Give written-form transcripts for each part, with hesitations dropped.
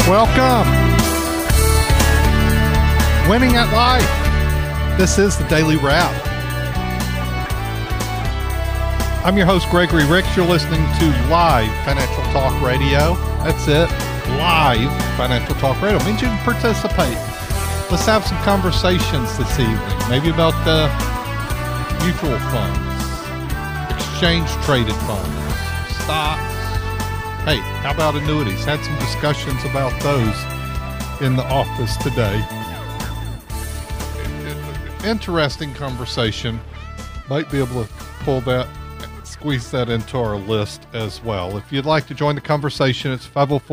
Welcome. Winning at Life. This is the Daily Wrap. I'm your host, Gregory Ricks. You're listening to Live Financial Talk Radio. That's it. Live Financial Talk Radio. It means you can participate. Let's have some conversations this evening. Maybe about the mutual funds, exchange-traded funds, stocks. Hey, how about annuities? Had some discussions about those in the office today. Interesting conversation. Might be able to pull that, squeeze that into our list as well. If you'd like to join the conversation, it's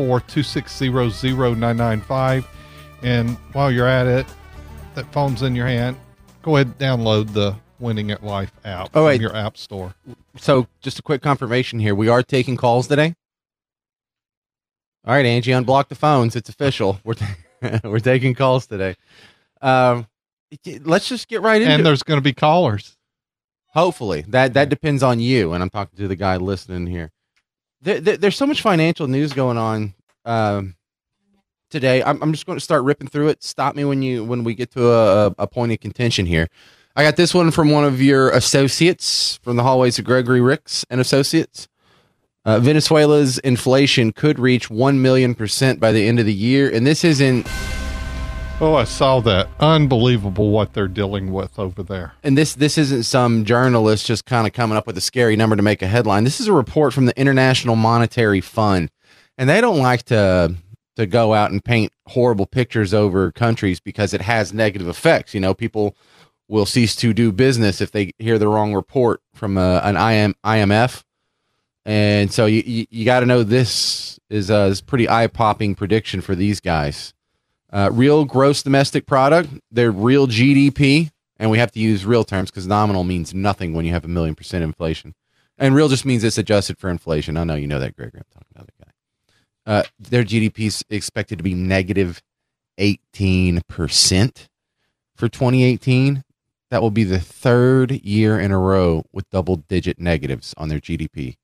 504-260-0995. And while you're at it, that phone's in your hand, go ahead and download the Winning at Life app from your app store. So just a quick confirmation here. We are taking calls today. All right, Angie, unblock the phones. It's official. We're taking calls today. Let's just get right into it. And there's going to be callers. Hopefully. That depends on you, and I'm talking to the guy listening here. There's so much financial news going on today. I'm just going to start ripping through it. Stop me when we get to a point of contention here. I got this one from one of your associates from the hallways of Gregory Ricks and Associates. Venezuela's inflation could reach 1,000,000% by the end of the year, and this isn't... Oh, I saw that. Unbelievable what they're dealing with over there. And this isn't some journalist just kind of coming up with a scary number to make a headline. This is a report from the International Monetary Fund, and they don't like to go out and paint horrible pictures over countries because it has negative effects. You know, people will cease to do business if they hear the wrong report from an IMF. And so you got to know this is a pretty eye-popping prediction for these guys. Real gross domestic product, their real GDP, and we have to use real terms because nominal means nothing when you have 1,000,000% inflation. And real just means it's adjusted for inflation. I know you know that, Gregory. I'm talking about the guy. Their GDP is expected to be negative 18% for 2018. That will be the third year in a row with double-digit negatives on their GDP.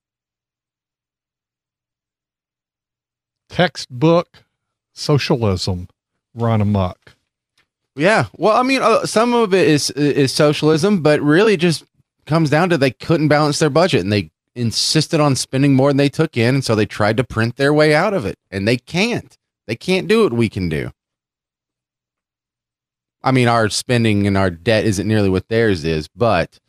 Textbook socialism run amok. Yeah. Well, I mean, some of it is socialism, but really just comes down to they couldn't balance their budget and they insisted on spending more than they took in. And so they tried to print their way out of it, and they can't. They can't do what we can do. I mean, our spending and our debt isn't nearly what theirs is, but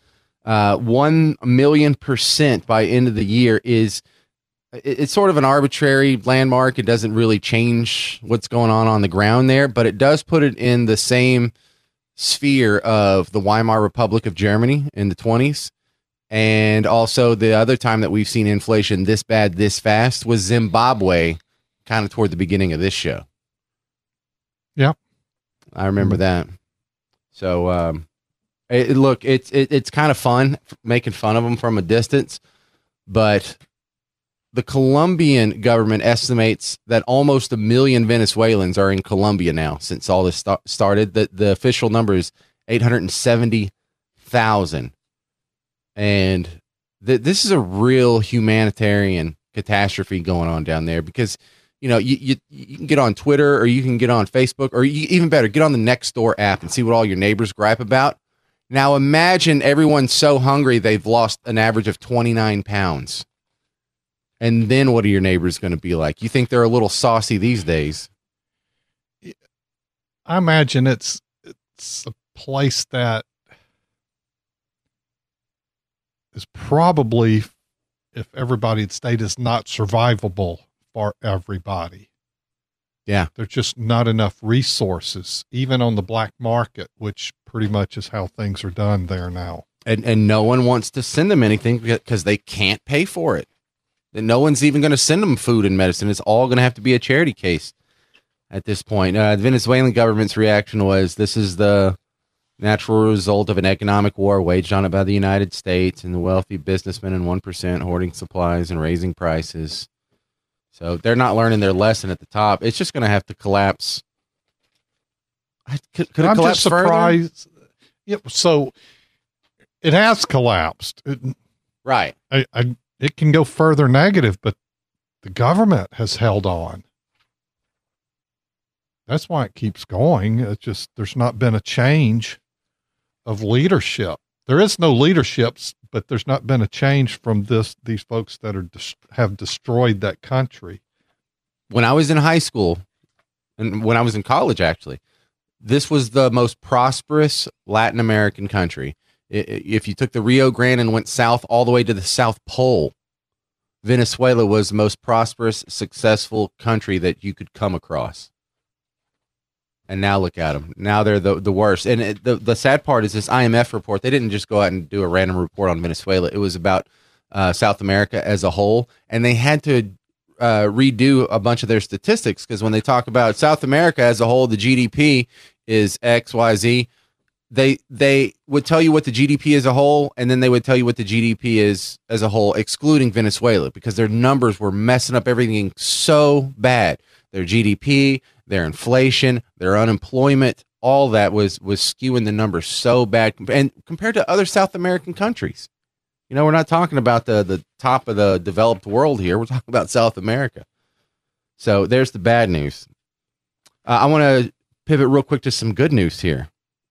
1,000,000% by end of the year is... It's sort of an arbitrary landmark. It doesn't really change what's going on the ground there, but it does put it in the same sphere of the Weimar Republic of Germany in the 1920s. And also the other time that we've seen inflation this bad, this fast was Zimbabwe, kind of toward the beginning of this show. Yeah. I remember that. So, look, it's kind of fun making fun of them from a distance, but the Colombian government estimates that almost 1 million Venezuelans are in Colombia now since all this started. The official number is 870,000. And this is a real humanitarian catastrophe going on down there because, you know, you can get on Twitter or you can get on Facebook or even better, get on the Nextdoor app and see what all your neighbors gripe about. Now imagine everyone's so hungry they've lost an average of 29 pounds. And then what are your neighbors going to be like? You think they're a little saucy these days? I imagine it's a place that is probably, if everybody had stayed, is not survivable for everybody. Yeah. There's just not enough resources, even on the black market, which pretty much is how things are done there now. And no one wants to send them anything because they can't pay for it. And no one's even going to send them food and medicine. It's all going to have to be a charity case at this point. The Venezuelan government's reaction was, this is the natural result of an economic war waged on it by the United States and the wealthy businessmen and 1% hoarding supplies and raising prices. So they're not learning their lesson at the top. It's just going to have to collapse. Could it I'm collapse just surprised. further? Yeah, so it has collapsed. Right. It can go further negative, but the government has held on. That's why it keeps going. It's just there's not been a change of leadership. There is no leaderships, but there's not been a change from these folks that have destroyed that country. When I was in high school, and when I was in college, actually, this was the most prosperous Latin American country. If you took the Rio Grande and went south all the way to the South Pole, Venezuela was the most prosperous, successful country that you could come across. And now look at them. Now they're the worst. And the sad part is this IMF report, they didn't just go out and do a random report on Venezuela. It was about South America as a whole. And they had to redo a bunch of their statistics because when they talk about South America as a whole, the GDP is X, Y, Z. They would tell you what the GDP as a whole, and then they would tell you what the GDP is as a whole, excluding Venezuela, because their numbers were messing up everything so bad. Their GDP, their inflation, their unemployment, all that was skewing the numbers so bad. And compared to other South American countries, you know, we're not talking about the top of the developed world here. We're talking about South America. So there's the bad news. I want to pivot real quick to some good news here.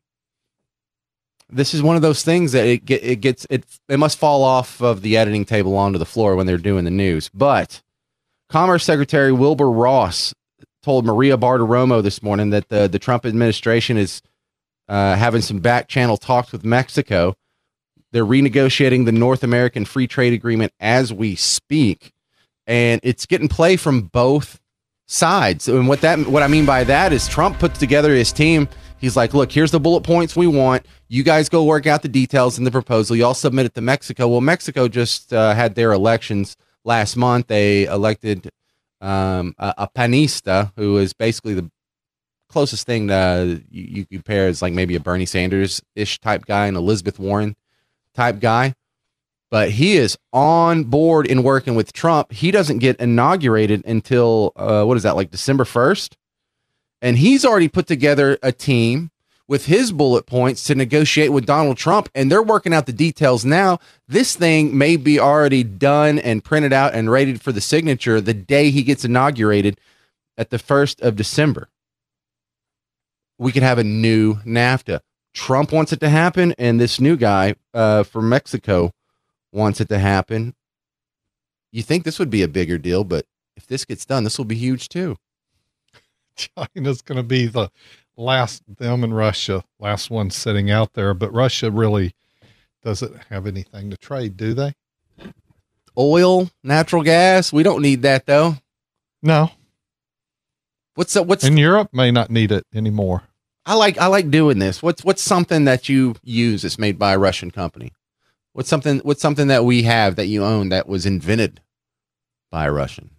This is one of those things that it must fall off of the editing table onto the floor when they're doing the news. But Commerce Secretary Wilbur Ross told Maria Bartiromo this morning that the Trump administration is having some back channel talks with Mexico. They're renegotiating the North American Free Trade Agreement as we speak, and it's getting play from both sides. And what I mean by that is Trump puts together his team. He's like, look, here's the bullet points we want. You guys go work out the details in the proposal. Y'all submit it to Mexico. Well, Mexico just had their elections last month. They elected a panista, who is basically the closest thing to you compare is like maybe a Bernie Sanders-ish type guy, an Elizabeth Warren type guy. But he is on board in working with Trump. He doesn't get inaugurated until, like December 1st? And he's already put together a team with his bullet points to negotiate with Donald Trump, and they're working out the details now. This thing may be already done and printed out and ready for the signature the day he gets inaugurated at the 1st of December. We could have a new NAFTA. Trump wants it to happen, and this new guy from Mexico wants it to happen. You think this would be a bigger deal, but if this gets done, this will be huge too. China's going to be the them and Russia, last one sitting out there, but Russia really doesn't have anything to trade, do they? Oil, natural gas, we don't need that though. No. What's in Europe may not need it anymore. I like doing this. What's something that you use that's made by a Russian company? What's something that we have that you own that was invented by a Russian?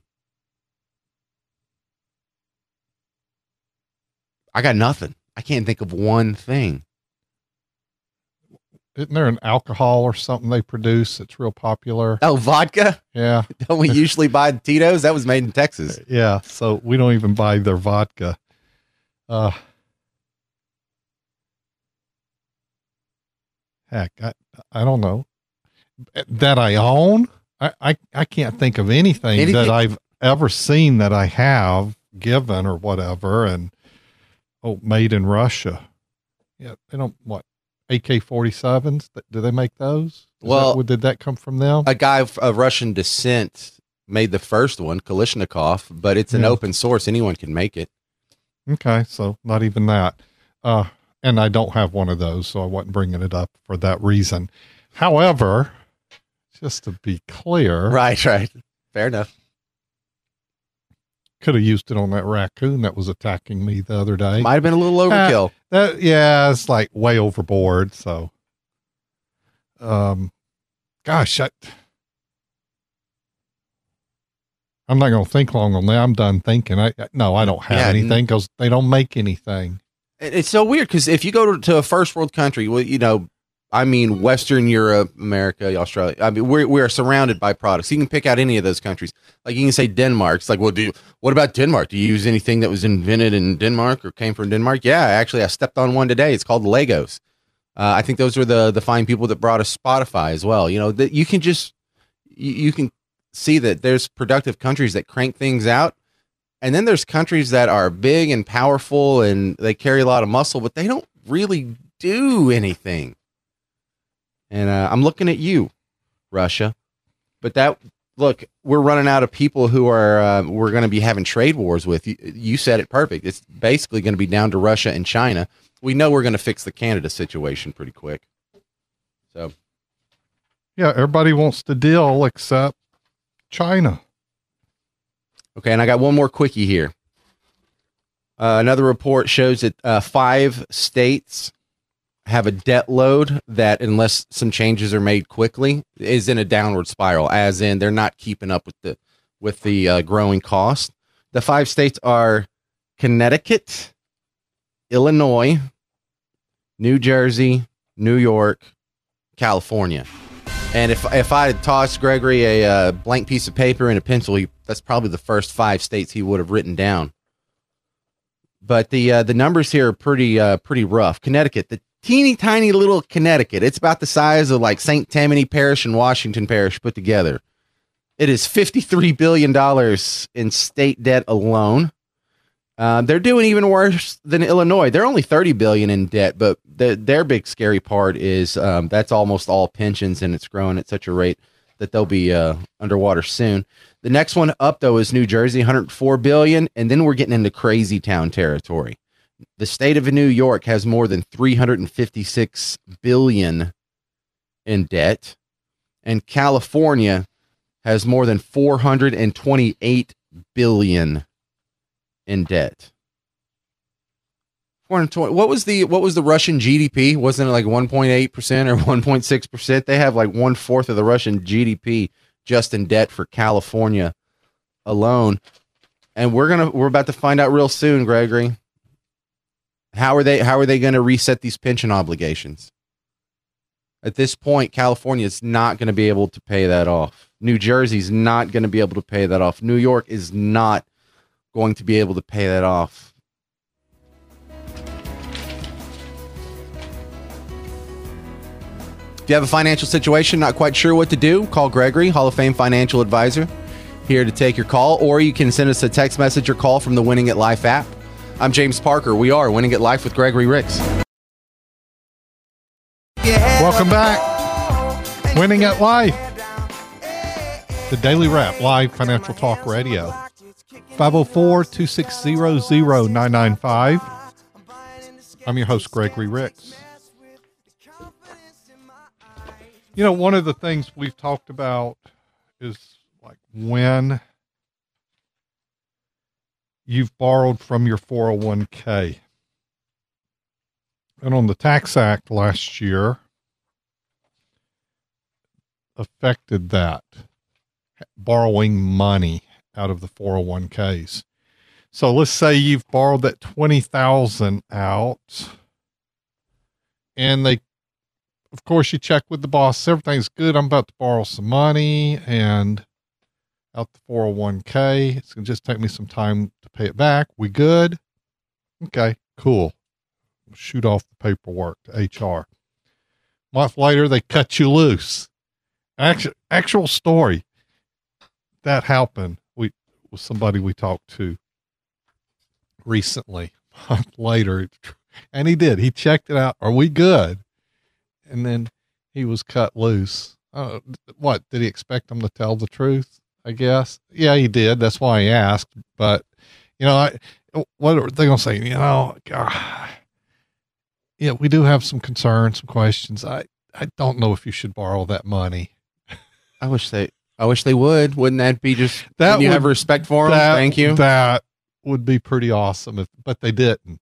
I got nothing. I can't think of one thing. Isn't there an alcohol or something they produce that's real popular? Oh, vodka? Yeah. Don't we usually buy Tito's? That was made in Texas. Yeah. So we don't even buy their vodka. Heck, I don't know. That I own? I can't think of anything that I've ever seen that I have given or whatever. And made in Russia. Yeah, they don't, AK-47s? Do they make those? Did that come from them? A guy of Russian descent made the first one, Kalashnikov, but it's an open source. Anyone can make it. Okay, so not even that. And I don't have one of those, so I wasn't bringing it up for that reason. However, just to be clear. Right. Fair enough. Could have used it on that raccoon that was attacking me the other day. Might have been a little overkill. It's like way overboard. So, gosh, I'm not going to think long on that. I'm done thinking. I don't have anything because they don't make anything. It's so weird because if you go to a first world country, well, Western Europe, America, Australia. I mean, we are surrounded by products. You can pick out any of those countries. Like you can say Denmark. It's like, well, what about Denmark? Do you use anything that was invented in Denmark or came from Denmark? Yeah, actually, I stepped on one today. It's called Legos. I think those were the fine people that brought us Spotify as well. You know, that you can just, you can see that there's productive countries that crank things out And then there's countries that are big and powerful and they carry a lot of muscle, but they don't really do anything. And I'm looking at you, Russia. But look, we're running out of people who are we're going to be having trade wars with. You said it perfect. It's basically going to be down to Russia and China. We know we're going to fix the Canada situation pretty quick. So, yeah, everybody wants to deal except China. Okay, and I got one more quickie here. Another report shows that 5 states have a debt load that, unless some changes are made quickly, is in a downward spiral, as in they're not keeping up with the growing cost. The 5 states are Connecticut, Illinois, New Jersey, New York, California. And if I had tossed Gregory a blank piece of paper and a pencil, that's probably the first 5 states he would have written down. But the numbers here are pretty rough. Connecticut, the teeny tiny little Connecticut, it's about the size of like St. Tammany Parish and Washington Parish put together. It is $53 billion in state debt alone. They're doing even worse than Illinois. They're only $30 billion in debt, but their big scary part is that's almost all pensions, and it's growing at such a rate that they'll be underwater soon. The next one up, though, is New Jersey, $104 billion, and then we're getting into crazy town territory. The state of New York has more than $356 billion in debt, and California has more than $428 billion in debt. 420. What was the Russian GDP? Wasn't it like 1.8% or 1.6%? They have like 1/4 of the Russian GDP just in debt for California alone. And we're about to find out real soon, Gregory. How are they going to reset these pension obligations? At this point, California is not going to be able to pay that off. New Jersey's not going to be able to pay that off. New York is not going to be able to pay that off. If you have a financial situation, not quite sure what to do, call Gregory, Hall of Fame financial advisor, here to take your call, or you can send us a text message or call from the Winning at Life app. I'm James Parker. We are Winning at Life with Gregory Ricks. Welcome back. Winning at Life. The Daily Wrap, live financial talk radio. 504-260-0995. I'm your host, Gregory Ricks. You know, one of the things we've talked about is like when you've borrowed from your 401k. And on the Tax Act last year affected that, borrowing money out of the 401ks. So let's say you've borrowed that $20,000 out, and of course, you check with the boss, everything's good. I'm about to borrow some money and out the 401k. It's going to just take me some time to pay it back. We good? Okay, cool. Shoot off the paperwork to HR. A month later, they cut you loose. Actual story. That happened with somebody we talked to recently, a month later. And he did. He checked it out. Are we good? And then he was cut loose. What, did he expect them to tell the truth? I guess. Yeah, he did. That's why he asked. But, you know, what are they going to say? You know, God, yeah, we do have some concerns, some questions. I don't know if you should borrow that money. I wish they would. Wouldn't that be just, that you have respect for them? Thank you. That would be pretty awesome, but they didn't.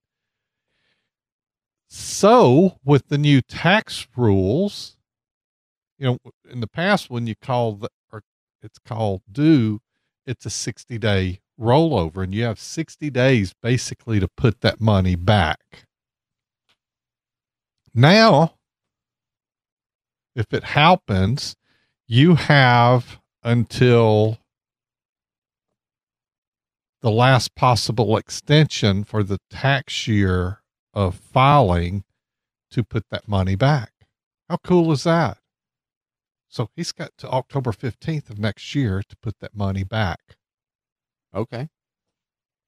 So with the new tax rules, you know, in the past, when you it's called due, it's a 60-day rollover, and you have 60 days basically to put that money back. Now, if it happens, you have until the last possible extension for the tax year of filing to put that money back. How cool is that? So he's got to October 15th of next year to put that money back. Okay.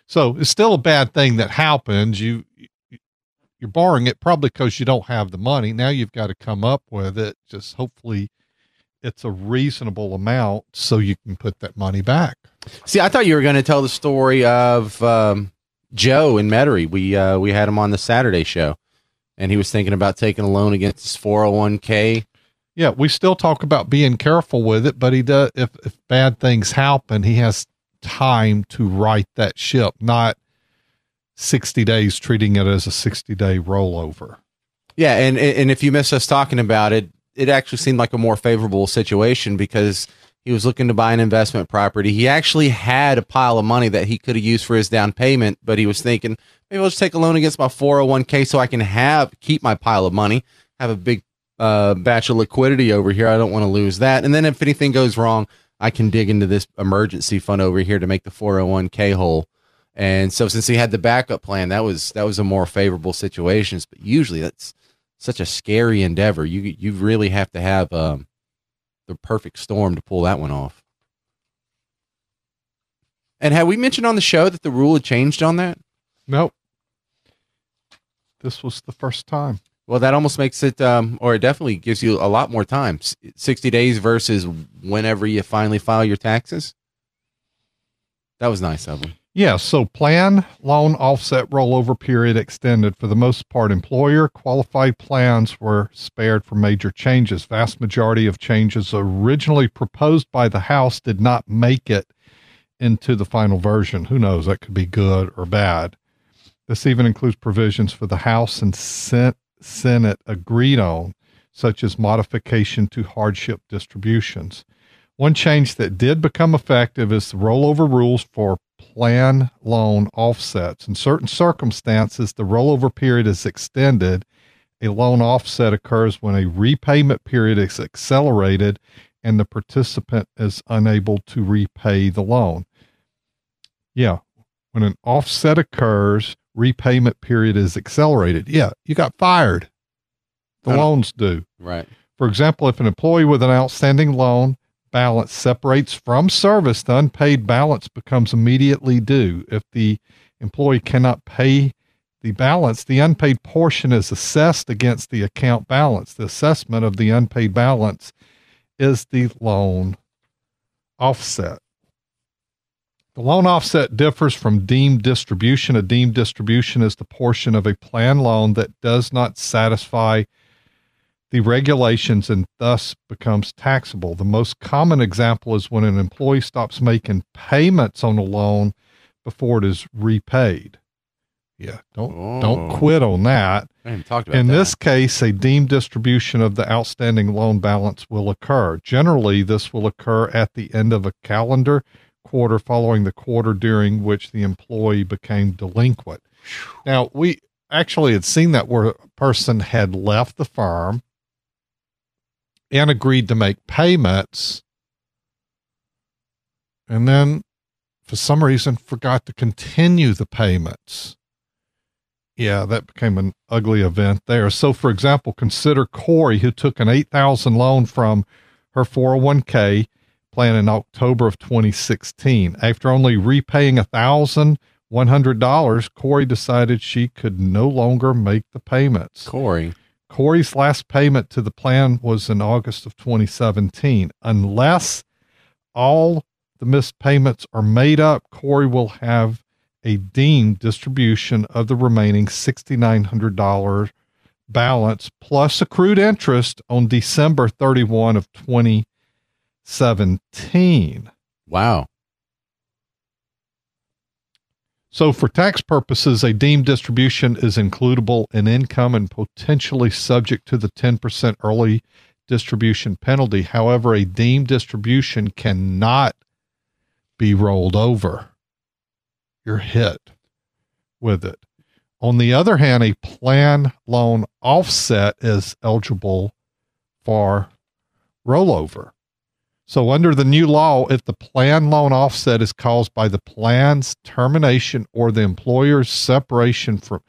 So it's still a bad thing that happens. You're borrowing it probably because you don't have the money. Now you've got to come up with it. Just hopefully it's a reasonable amount so you can put that money back. See, I thought you were going to tell the story of Joe in Metairie. We had him on the Saturday show, and he was thinking about taking a loan against his 401k. Yeah, we still talk about being careful with it, but he does. If bad things happen, he has time to right that ship, not 60 days treating it as a 60-day rollover. Yeah, and if you miss us talking about it, it actually seemed like a more favorable situation because he was looking to buy an investment property. He actually had a pile of money that he could have used for his down payment, but he was thinking, maybe I'll just take a loan against my 401k so I can keep my pile of money, have a big batch of liquidity over here. I don't want to lose that. And then if anything goes wrong, I can dig into this emergency fund over here to make the 401k whole. And so since he had the backup plan, that was a more favorable situation. But usually that's such a scary endeavor. You really have to have the perfect storm to pull that one off. And had we mentioned on the show that the rule had changed on that? Nope. This was the first time. Well, that almost makes it, or it definitely gives you a lot more time. 60 days versus whenever you finally file your taxes. That was nice of them. Yeah, so plan, loan, offset, rollover period extended. For the most part, employer qualified plans were spared from major changes. Vast majority of changes originally proposed by the House did not make it into the final version. Who knows? That could be good or bad. This even includes provisions for the House and Senate agreed on, such as modification to hardship distributions. One change that did become effective is the rollover rules for plan loan offsets. In certain circumstances, the rollover period is extended. A loan offset occurs when a repayment period is accelerated and the participant is unable to repay the loan. Yeah, when an offset occurs, repayment period is accelerated. Yeah, you got fired. The loans do. Right. For example, if an employee with an outstanding loan balance separates from service, the unpaid balance becomes immediately due. If the employee cannot pay the balance, the unpaid portion is assessed against the account balance. The assessment of the unpaid balance is the loan offset. The loan offset differs from deemed distribution. A deemed distribution is the portion of a planned loan that does not satisfy the regulations and thus becomes taxable. The most common example is when an employee stops making payments on a loan before it is repaid. Yeah, don't quit on that. I haven't talked about In that. this case, a deemed distribution of the outstanding loan balance will occur. Generally, this will occur at the end of a calendar quarter following the quarter during which the employee became delinquent. Now, we actually had seen that where a person had left the firm and agreed to make payments and then for some reason forgot to continue the payments. Yeah, that became an ugly event there. So, for example, consider Corey, who took an $8,000 loan from her 401k plan in October of 2016. After only repaying $1,100, Corey decided she could no longer make the payments. Corey's last payment to the plan was in August of 2017. Unless all the missed payments are made up, Corey will have a deemed distribution of the remaining $6,900 balance plus accrued interest on December 31 of 2017. Wow. So for tax purposes, a deemed distribution is includable in income and potentially subject to the 10% early distribution penalty. However, a deemed distribution cannot be rolled over. You're hit with it. On the other hand, a plan loan offset is eligible for rollover. So under the new law, if the plan loan offset is caused by the plan's termination or the employee's separation from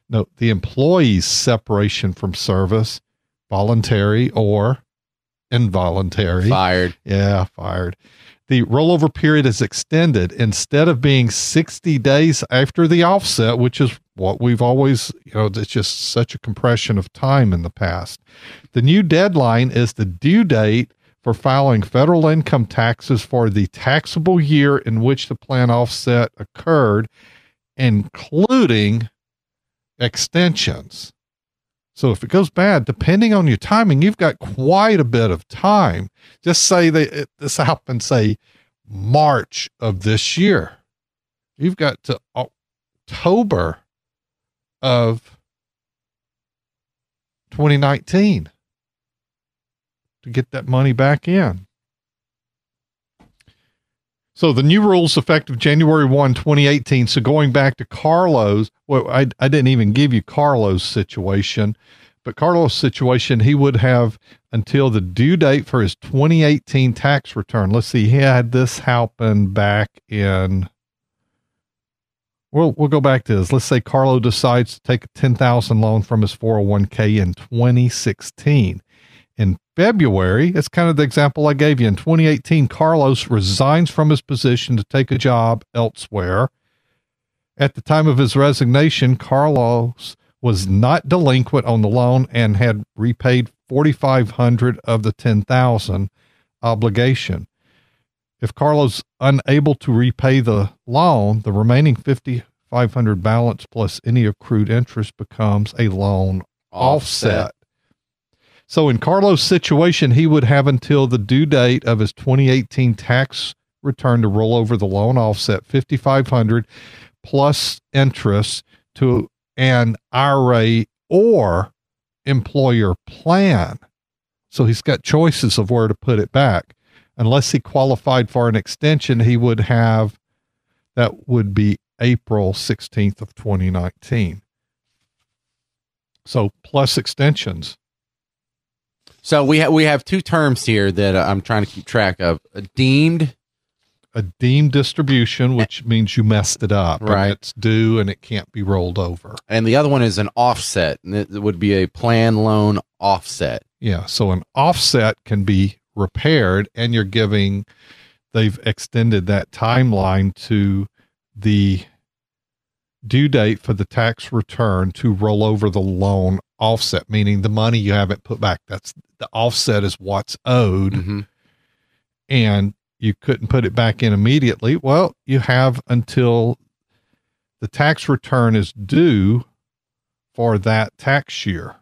service, voluntary or involuntary. Fired. Yeah, fired. the rollover period is extended. Instead of being 60 days after the offset, which is what we've always, it's just such a compression of time in the past. The new deadline is the due date for filing federal income taxes for the taxable year in which the plan offset occurred, including extensions. So if it goes bad, depending on your timing, you've got quite a bit of time. Just say this happened, say March of this year. You've got to October of 2019 to get that money back in. So the new rules effective January 1, 2018. So going back to Carlos, well, I didn't even give you Carlos' situation, but Carlos' situation, he would have until the due date for his 2018 tax return. Let's see, he had this happen back in, we'll go back to this. Let's say Carlo decides to take a $10,000 loan from his 401k in 2016. In February, it's kind of the example I gave you. In 2018, Carlos resigns from his position to take a job elsewhere. At the time of his resignation, Carlos was not delinquent on the loan and had repaid $4,500 of the $10,000 obligation. If Carlos unable to repay the loan, the remaining $5,500 balance plus any accrued interest becomes a loan offset. So in Carlos' situation, he would have until the due date of his 2018 tax return to roll over the loan offset $5,500 plus interest to an IRA or employer plan. So he's got choices of where to put it back. Unless he qualified for an extension, he would have, that would be April 16th of 2019. So plus extensions. So we have two terms here that I'm trying to keep track of. A deemed distribution, which means you messed it up. Right. It's due and it can't be rolled over. And the other one is an offset. And it would be a plan loan offset. Yeah. So an offset can be repaired, and they've extended that timeline to the due date for the tax return to roll over the loan offset, meaning the money you haven't put back. That's the offset is what's owed. Mm-hmm. And you couldn't put it back in immediately. Well, you have until the tax return is due for that tax year.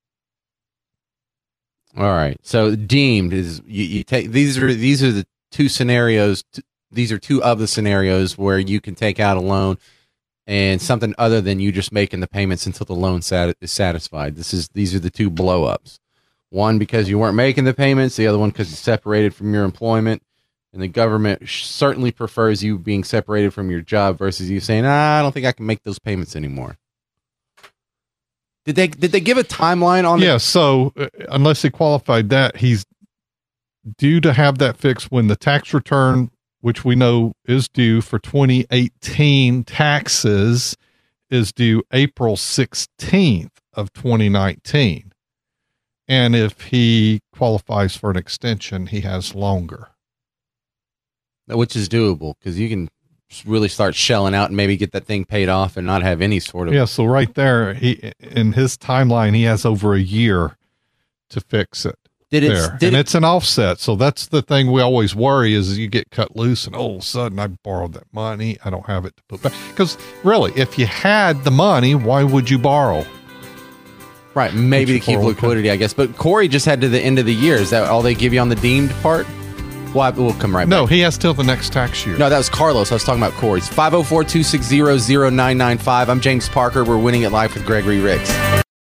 All right. So deemed is you take, these are the two scenarios. These are two of the scenarios where you can take out a loan and something other than you just making the payments until the loan is satisfied. These are the two blow ups. One, because you weren't making the payments. The other one, because you separated from your employment, and the government certainly prefers you being separated from your job versus you saying, I don't think I can make those payments anymore. Did they give a timeline on? Yeah. So unless he qualified that, he's due to have that fixed when the tax return, which we know is due for 2018 taxes, is due April 16th of 2019. And if he qualifies for an extension, he has longer. Which is doable, because you can really start shelling out and maybe get that thing paid off and not have any sort of... Yeah, so right there, in his timeline, he has over a year to fix it. And it's an offset. So that's the thing we always worry is you get cut loose and all of a sudden I borrowed that money. I don't have it to put back. Because really, if you had the money, why would you borrow? Right. Maybe to keep liquidity, I guess. But Corey just had to the end of the year. Is that all they give you on the deemed part? We'll come right back. No, he has till the next tax year. No, that was Carlos. I was talking about Corey's. 504-260-0995. I'm James Parker. We're Winning It Live with Gregory Ricks.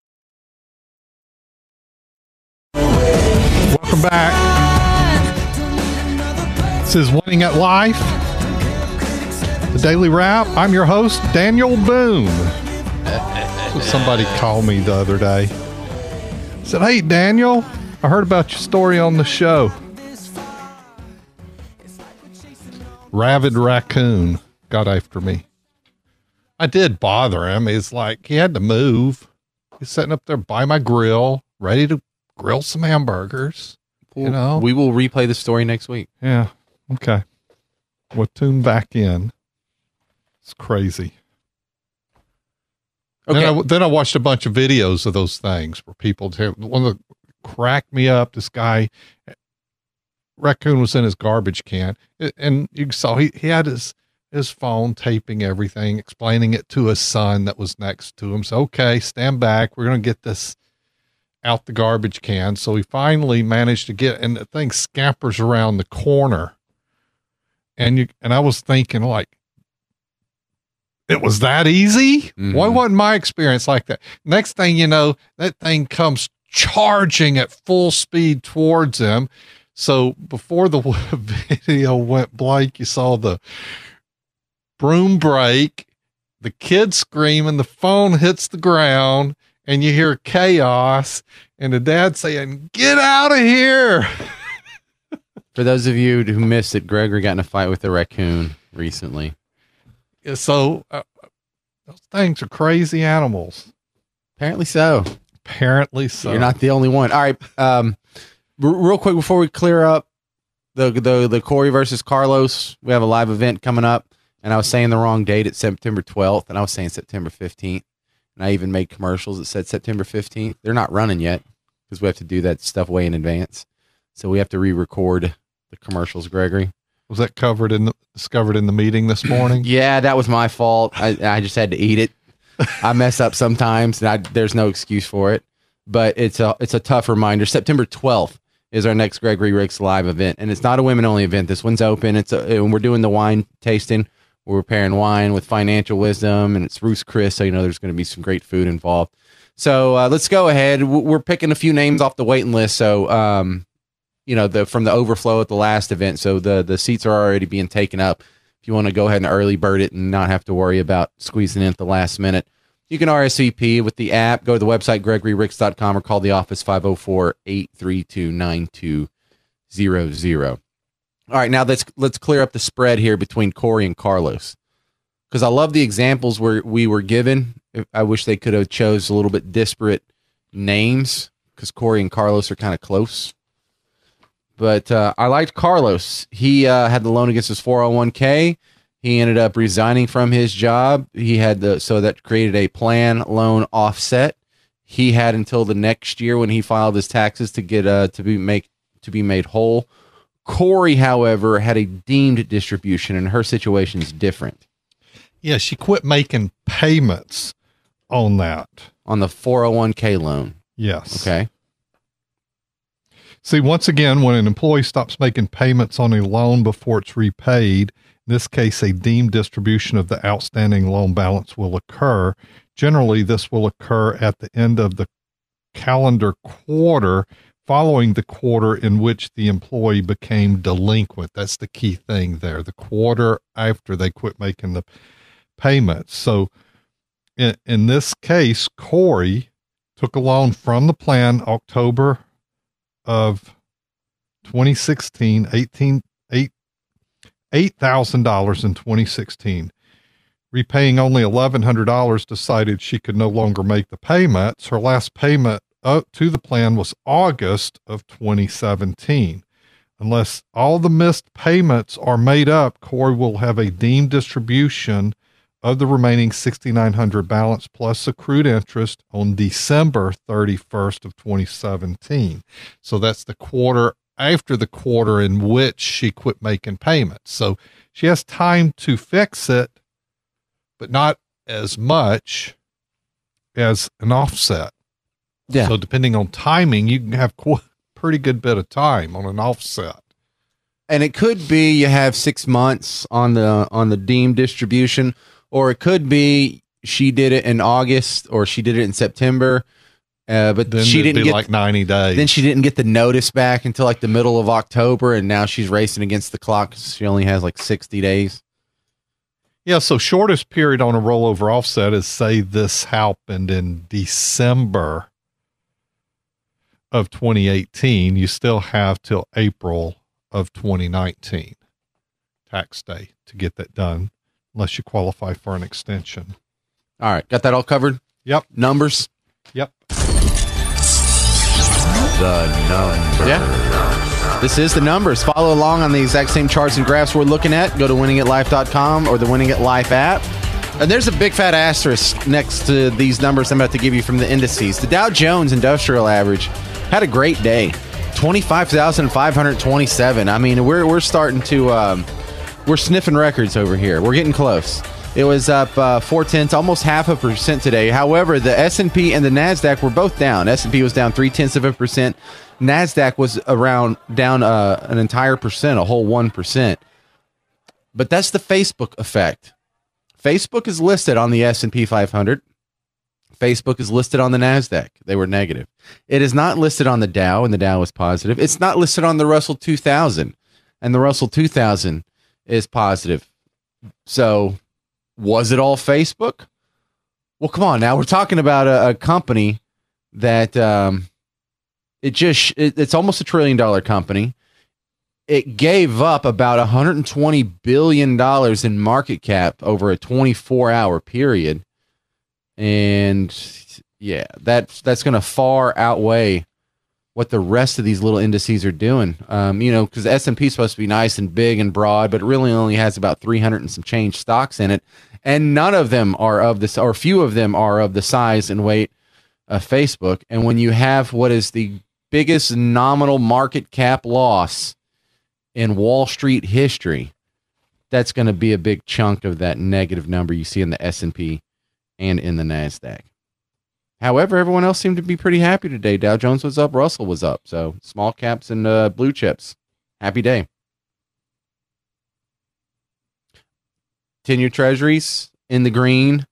Welcome back. This is Winning at Life, the Daily Wrap. I'm your host, Daniel Boone. Somebody called me the other day. Said, hey, Daniel, I heard about your story on the show. Rabid raccoon got after me. I did bother him. It's like he had to move. He's sitting up there by my grill, ready to grill some hamburgers. We will replay the story next week. Yeah. Okay. We'll tune back in. It's crazy. Okay. Then I watched a bunch of videos of those things where people, one that cracked me up, this guy, raccoon was in his garbage can, and you saw he had his phone taping everything, explaining it to his son that was next to him. So, okay, stand back. We're going to get this out the garbage can. So he finally managed to get, and the thing scampers around the corner. And I was thinking, like, it was that easy? Mm-hmm. Why wasn't my experience like that? Next thing you know, that thing comes charging at full speed towards him. So before the video went blank, you saw the broom break, the kid screaming, the phone hits the ground, and you hear chaos, and the dad saying, "Get out of here." For those of you who missed it, Gregory got in a fight with a raccoon recently. So those things are crazy animals. Apparently so. Apparently so. You're not the only one. All right. Real quick before we clear up the Corey versus Carlos, we have a live event coming up, and I was saying the wrong date. It's September 12th, and I was saying September 15th, and I even made commercials that said September 15th. They're not running yet because we have to do that stuff way in advance, so we have to re-record the commercials. Gregory, was that discovered in the meeting this morning? Yeah, that was my fault. I just had to eat it. I mess up sometimes, and there's no excuse for it. But it's a tough reminder. September 12th is our next Gregory Ricks live event, and it's not a women only event. This one's open. And we're doing the wine tasting. We're pairing wine with financial wisdom, and it's Ruth's Chris, so there's going to be some great food involved. So let's go ahead. We're picking a few names off the waiting list. So from the overflow at the last event. So the seats are already being taken up. If you want to go ahead and early bird it and not have to worry about squeezing in at the last minute, you can RSVP with the app. Go to the website, GregoryRicks.com, or call the office 504-832-9200. All right, now let's clear up the spread here between Corey and Carlos, because I love the examples where we were given. I wish they could have chose a little bit disparate names, because Corey and Carlos are kind of close. But I liked Carlos. He had the loan against his 401k. He ended up resigning from his job. He had so that created a plan loan offset. He had until the next year when he filed his taxes to get to be made whole. Corey, however, had a deemed distribution, and her situation is different. Yeah, she quit making payments on that. On the 401k loan. Yes. Okay. See, once again, when an employee stops making payments on a loan before it's repaid, in this case, a deemed distribution of the outstanding loan balance will occur. Generally, this will occur at the end of the calendar quarter following the quarter in which the employee became delinquent. That's the key thing there, the quarter after they quit making the payments. So in this case, Corey took a loan from the plan October of 2016, $8,000 in 2016. Repaying only $1,100, decided she could no longer make the payments. Her last payment to the plan was August of 2017. Unless all the missed payments are made up, Corey will have a deemed distribution of the remaining $6,900 balance plus accrued interest on December 31st of 2017. So that's the quarter after the quarter in which she quit making payments. So she has time to fix it, but not as much as an offset. Yeah. So depending on timing, you can have pretty good bit of time on an offset. And it could be you have 6 months on the deemed distribution, or it could be she did it in August or she did it in September, but then she didn't get like 90 days. Then she didn't get the notice back until like the middle of October, and now she's racing against the clock. She only has like 60 days. Yeah, so shortest period on a rollover offset is, say this happened in December of 2018. You still have till April of 2019 tax day to get that done, unless you qualify for an extension. All right, got that all covered? Yep. Numbers? Yep. The numbers. Yeah. This is the numbers. Follow along on the exact same charts and graphs we're looking at. Go to winningatlife.com or the Winning at Life app. And there's a big fat asterisk next to these numbers I'm about to give you from the indices. The Dow Jones Industrial Average had a great day. 25,527. I mean, we're starting to we're sniffing records over here. We're getting close. It was up 0.4, almost 0.5% today. However, the S&P and the Nasdaq were both down. S&P was down 0.3%. Nasdaq was down an entire percent, a whole 1%. But that's the Facebook effect. Facebook is listed on the S&P 500. Facebook is listed on the Nasdaq. They were negative. It is not listed on the Dow, and the Dow was positive. It's not listed on the Russell 2000, and the Russell 2000 is positive. So, was it all Facebook? Well, come on now. We're talking about a company that it's almost $1 trillion company. It gave up about $120 billion in market cap over a 24-hour period. And yeah, that's going to far outweigh what the rest of these little indices are doing. Because the S&P is supposed to be nice and big and broad, but it really only has about 300 and some change stocks in it. And none of them are of this, or few of them are of the size and weight of Facebook. And when you have what is the biggest nominal market cap loss in Wall Street history, that's going to be a big chunk of that negative number you see in the S&P and in the Nasdaq. However, everyone else seemed to be pretty happy today. Dow Jones was up, Russell was up. So small caps and blue chips. Happy day. 10-year treasuries in the green,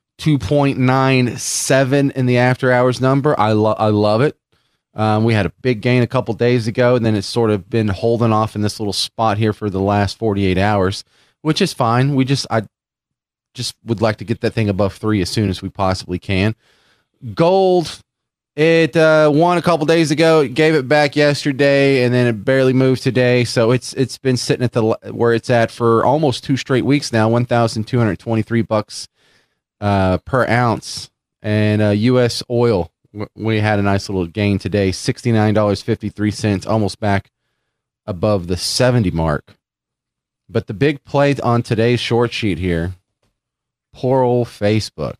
2.97 in the after hours number. I love it. We had a big gain a couple days ago, and then it's sort of been holding off in this little spot here for the last 48 hours, which is fine. I just would like to get that thing above 3 as soon as we possibly can. Gold, it won a couple days ago. It gave it back yesterday, and then it barely moved today. So it's been sitting at where it's at for almost 2 straight weeks now, $1,223 per ounce. And U.S. oil, we had a nice little gain today, $69.53, almost back above the 70 mark. But the big play on today's short sheet here, poor old Facebook.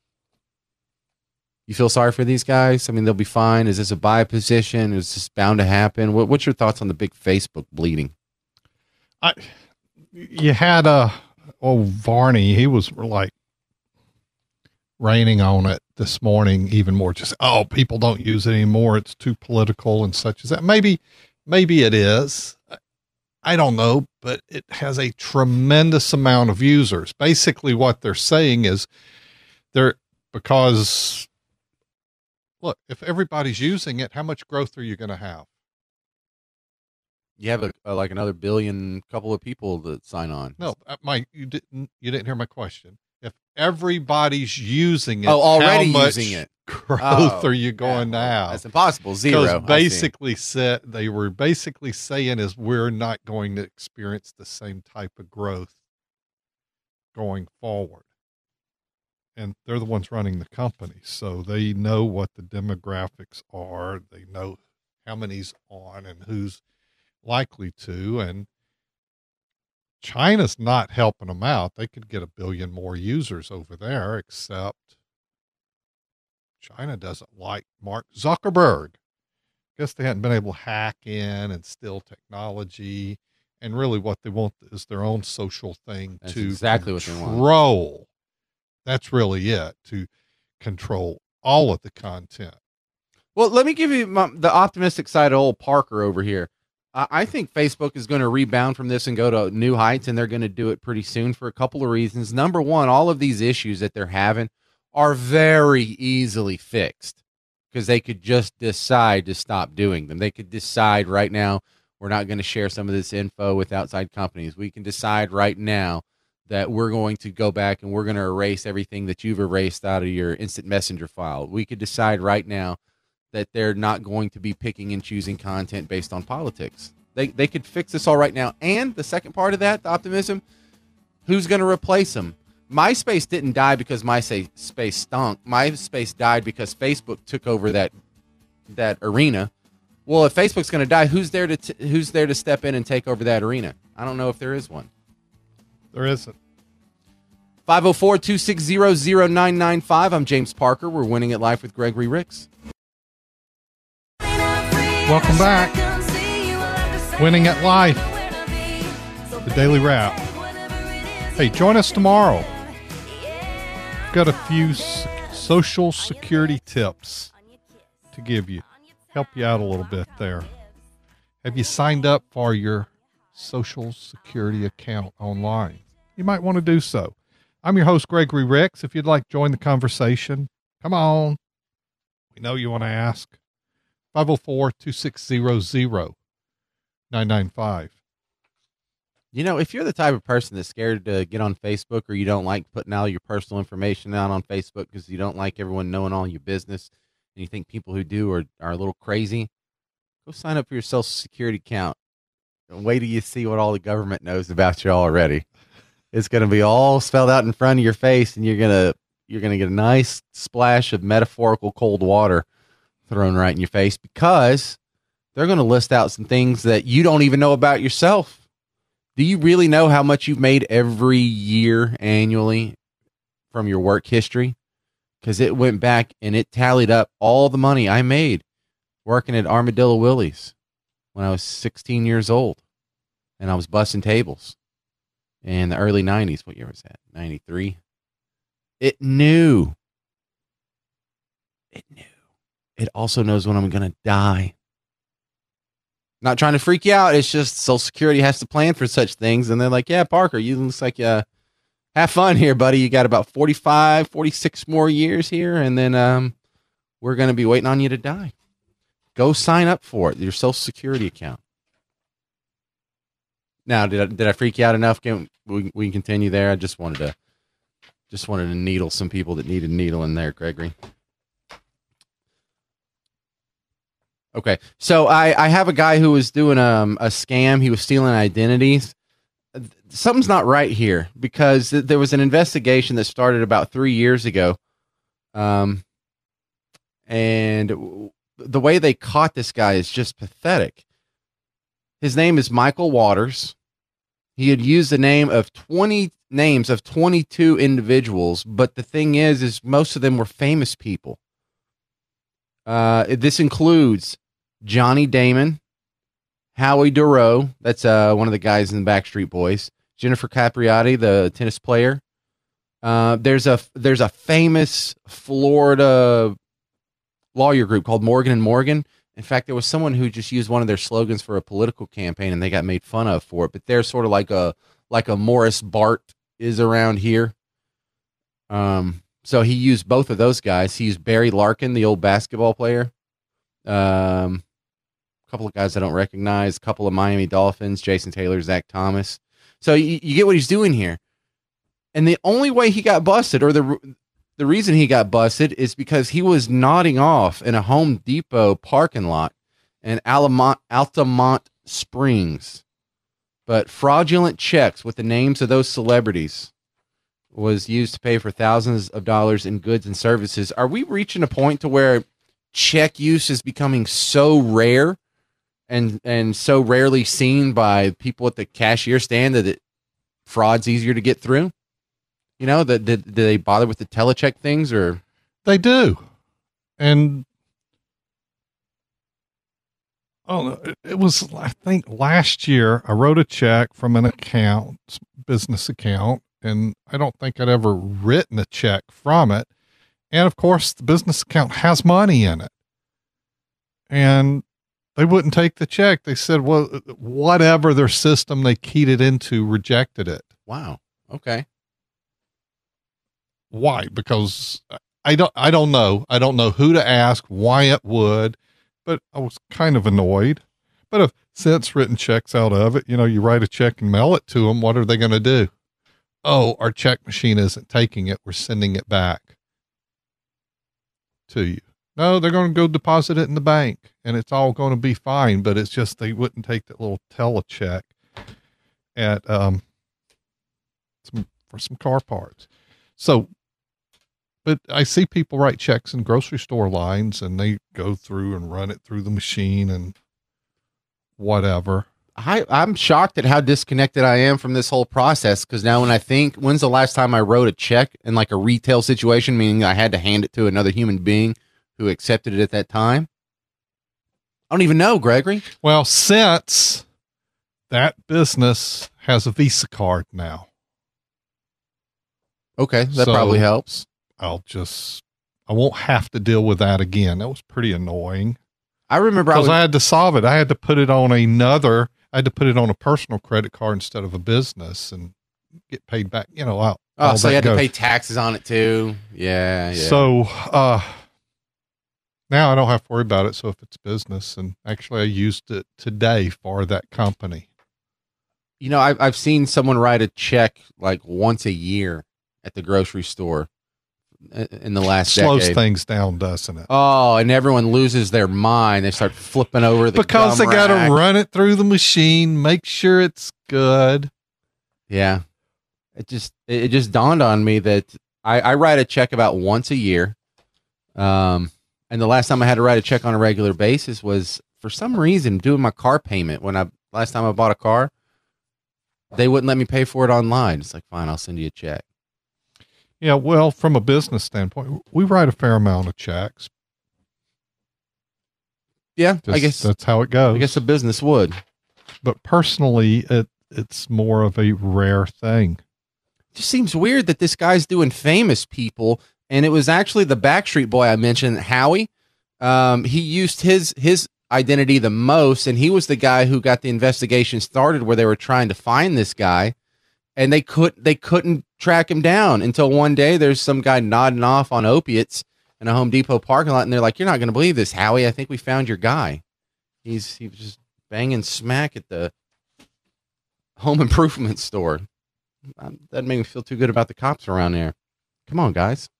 You feel sorry for these guys? I mean, they'll be fine. Is this a buy position? Is this bound to happen? What's your thoughts on the big Facebook bleeding? You had old Varney. He was like raining on it this morning even more. Just, people don't use it anymore. It's too political and such as that. Maybe it is. I don't know, but it has a tremendous amount of users. Basically what they're saying is because look, if everybody's using it, how much growth are you going to have? You have like another billion, couple of people that sign on. No, you didn't hear my question. If everybody's using it, already how much using it, growth are you going to have? That's impossible. Zero. They were basically saying is we're not going to experience the same type of growth going forward. And they're the ones running the company, so they know what the demographics are. They know how many's on and who's likely to. And China's not helping them out. They could get 1 billion more users over there, except China doesn't like Mark Zuckerberg. Guess they hadn't been able to hack in and steal technology. And really what they want is their own social thing. That's to exactly what they want. Control. That's really it, to control all of the content. Well, let me give you the optimistic side of old Parker over here. I think Facebook is going to rebound from this and go to new heights, and they're going to do it pretty soon for a couple of reasons. Number one, all of these issues that they're having are very easily fixed because they could just decide to stop doing them. They could decide right now, we're not going to share some of this info with outside companies. We can decide right now that we're going to go back and we're going to erase everything that you've erased out of your instant messenger file. We could decide right now that they're not going to be picking and choosing content based on politics. They could fix this all right now. And the second part of that, the optimism, who's going to replace them? MySpace didn't die because MySpace stunk. MySpace died because Facebook took over that arena Well, if Facebook's going to die, who's there to step in and take over that arena? I don't know if there is one. There isn't. 504-260-0995. I'm James Parker. We're Winning It Live with Gregory Ricks. Welcome back. Winning at Life, the Daily Wrap. Hey, join us tomorrow. I've got a few Social Security tips to give you. Help you out a little bit there. Have you signed up for your Social Security account online? You might want to do so. I'm your host, Gregory Ricks. If you'd like to join the conversation, come on. We know you want to ask. 504-260-0995. You know, if you're the type of person that's scared to get on Facebook, or you don't like putting all your personal information out on Facebook because you don't like everyone knowing all your business, and you think people who do are a little crazy, go sign up for your Social Security account and wait till you see what all the government knows about you already. It's going to be all spelled out in front of your face, and you're going to get a nice splash of metaphorical cold water thrown right in your face, because they're going to list out some things that you don't even know about yourself. Do you really know how much you've made every year annually from your work history? Because it went back and it tallied up all the money I made working at Armadillo Willie's when I was 16 years old, and I was bussing tables in the early 90s. What year was that? 93. It knew. It also knows when I'm going to die. Not trying to freak you out. It's just Social Security has to plan for such things. And they're like, yeah, Parker, you looks like have fun here, buddy. You got about 45, 46 more years here. And then we're going to be waiting on you to die. Go sign up for it. Your Social Security account. Now, did I freak you out enough? We can continue there. I just wanted to needle some people that needed needling there, Gregory. Okay, so I have a guy who was doing a scam. He was stealing identities. Something's not right here, because there was an investigation that started about 3 years ago, and the way they caught this guy is just pathetic. His name is Michael Waters. He had used the names of 22 individuals, but the thing is most of them were famous people. This includes Johnny Damon, Howie Dorough, that's one of the guys in the Backstreet Boys, Jennifer Capriati, the tennis player. There's a famous Florida lawyer group called Morgan & Morgan. In fact, there was someone who just used one of their slogans for a political campaign, and they got made fun of for it. But they're sort of like a Morris Bart is around here. So he used both of those guys. He used Barry Larkin, the old basketball player. A couple of guys I don't recognize. A couple of Miami Dolphins, Jason Taylor, Zach Thomas. So you get what he's doing here. And the only way he got busted, or the reason he got busted, is because he was nodding off in a Home Depot parking lot in Altamont Springs. But fraudulent checks with the names of those celebrities was used to pay for thousands of dollars in goods and services. Are we reaching a point to where check use is becoming so rare and so rarely seen by people at the cashier stand that fraud's easier to get through? You know, did they bother with the telecheck things, or? They do. And it was, I think last year I wrote a check from an business account, and I don't think I'd ever written a check from it. And of course the business account has money in it, and they wouldn't take the check. They said, well, whatever their system they keyed it into rejected it. Wow. Okay. Why? Because I don't know. I don't know who to ask why it would, but I was kind of annoyed. But if since written checks out of it, you write a check and mail it to them, what are they going to do? Oh, our check machine isn't taking it. We're sending it back to you. No, they're going to go deposit it in the bank, and it's all going to be fine. But it's just, they wouldn't take that little telecheck at, for some car parts. So But I see people write checks in grocery store lines and they go through and run it through the machine and whatever. I'm shocked at how disconnected I am from this whole process. Cause now when I think, when's the last time I wrote a check in like a retail situation, meaning I had to hand it to another human being who accepted it at that time? I don't even know, Gregory. Well, since that business has a Visa card now. Okay. That probably helps. I won't have to deal with that again. That was pretty annoying. I remember I had to solve it. I had to put it on a personal credit card instead of a business and get paid back, so you had to pay taxes on it too. Yeah. So, now I don't have to worry about it. So if it's business, and actually I used it today for that company. I've seen someone write a check like once a year at the grocery store in the last slows decade. Things down, doesn't it? Oh, and everyone loses their mind. They start flipping over because they got to run it through the machine, make sure it's good. Yeah. It just dawned on me that I write a check about once a year. And the last time I had to write a check on a regular basis was for some reason doing my car payment. Last time I bought a car, they wouldn't let me pay for it online. It's like, fine, I'll send you a check. Yeah, well, from a business standpoint, we write a fair amount of checks. Yeah, I guess that's how it goes. I guess a business would. But personally, it's more of a rare thing. It just seems weird that this guy's doing famous people, and it was actually the Backstreet Boy I mentioned, Howie. He used his identity the most, and he was the guy who got the investigation started where they were trying to find this guy. And they couldn't track him down until one day there's some guy nodding off on opiates in a Home Depot parking lot. And they're like, "You're not going to believe this, Howie. I think we found your guy. He was just banging smack at the home improvement store." That made me feel too good about the cops around there. Come on, guys.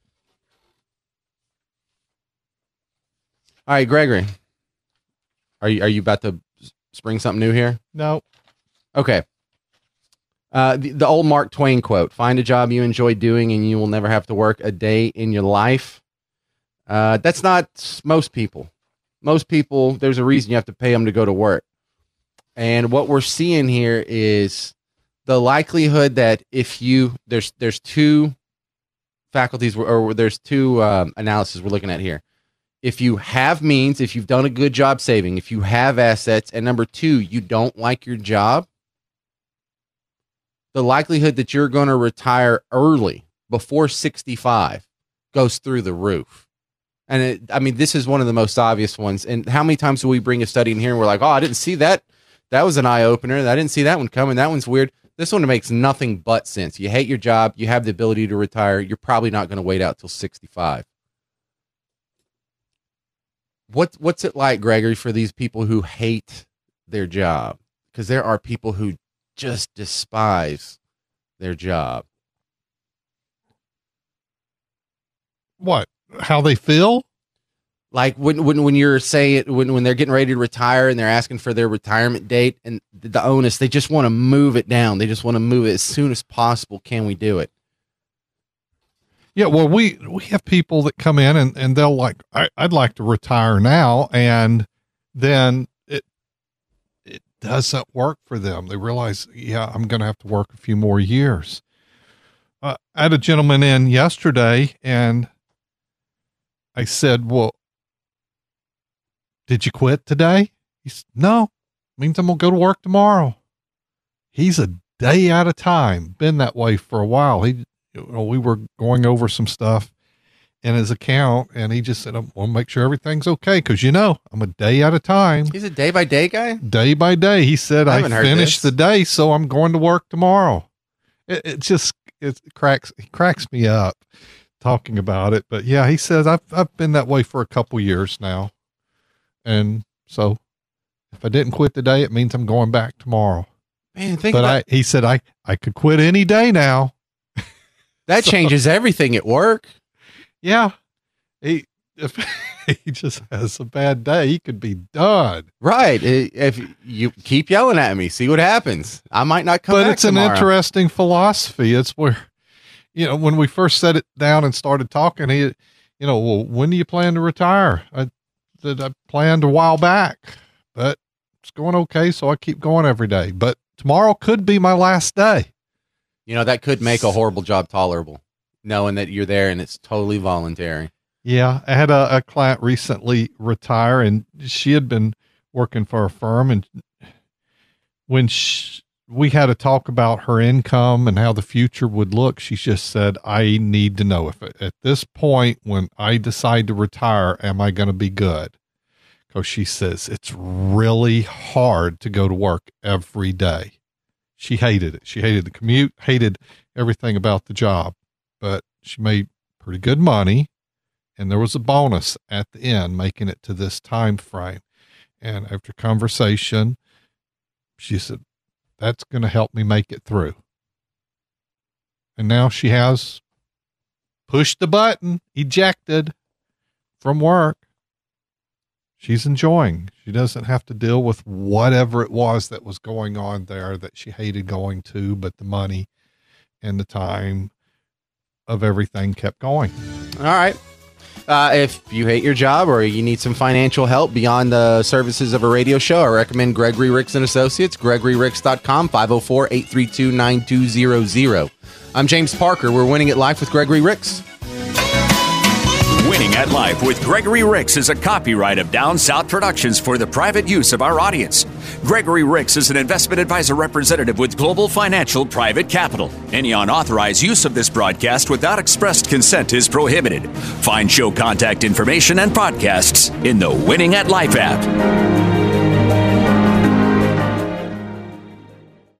All right, Gregory, are you about to spring something new here? No. Okay. The old Mark Twain quote, "Find a job you enjoy doing and you will never have to work a day in your life." That's not most people. Most people, there's a reason you have to pay them to go to work. And what we're seeing here is the likelihood that there's two faculties, or there's two analysis we're looking at here. If you have means, if you've done a good job saving, if you have assets, and number two, you don't like your job, the likelihood that you're going to retire early before 65 goes through the roof. And this is one of the most obvious ones. And how many times do we bring a study in here and we're like, "Oh, I didn't see that. That was an eye opener. I didn't see that one coming. That one's weird." This one makes nothing but sense. You hate your job. You have the ability to retire. You're probably not going to wait out till 65. What's it like, Gregory, for these people who hate their job? Because there are people who just despise their job. What? How they feel? Like when you're saying when they're getting ready to retire and they're asking for their retirement date and the onus, they just want to move it down. They just want to move it as soon as possible. Can we do it? Yeah, well, we have people that come in and they'll like, I'd like to retire now, and then it doesn't work for them. They realize, yeah, I'm going to have to work a few more years. I had a gentleman in yesterday, and I said, "Well, did you quit today?" He said, "No, means I'm going to go to work tomorrow." He's a day at a time, been that way for a while. We were going over some stuff in his account, and he just said, "I want to make sure everything's okay, because I'm a day at a time." He's a day by day guy. Day by day. He said, "I finished the day, so I'm going to work tomorrow." It cracks me up talking about it. But yeah, he says, I've been that way for a couple years now, and so if I didn't quit today, it means I'm going back tomorrow. Man, he said I could quit any day now. That changes everything at work. Yeah. If he just has a bad day, he could be done. Right. If you keep yelling at me, see what happens. I might not come back tomorrow. But it's an interesting philosophy. It's where, when we first sat it down and started talking, he, well, when do you plan to retire? I said, I planned a while back, but it's going okay. So I keep going every day, but tomorrow could be my last day. That could make a horrible job tolerable, knowing that you're there and it's totally voluntary. Yeah. I had a client recently retire, and she had been working for a firm, and when we had a talk about her income and how the future would look, she just said, I need to know if at this point, when I decide to retire, am I going to be good? Because she says it's really hard to go to work every day. She hated it. She hated the commute, hated everything about the job, but she made pretty good money. And there was a bonus at the end, making it to this time frame. And after conversation, she said, that's going to help me make it through. And now she has pushed the button, ejected from work. She's enjoying. She doesn't have to deal with whatever it was that was going on there that she hated going to, but the money and the time of everything kept going. All right. If you hate your job or you need some financial help beyond the services of a radio show, I recommend Gregory Ricks & Associates, GregoryRicks.com, 504-832-9200. I'm James Parker. We're Winning at Life with Gregory Ricks. Winning at Life with Gregory Ricks is a copyright of Down South Productions for the private use of our audience. Gregory Ricks is an investment advisor representative with Global Financial Private Capital. Any unauthorized use of this broadcast without expressed consent is prohibited. Find show contact information and podcasts in the Winning at Life app.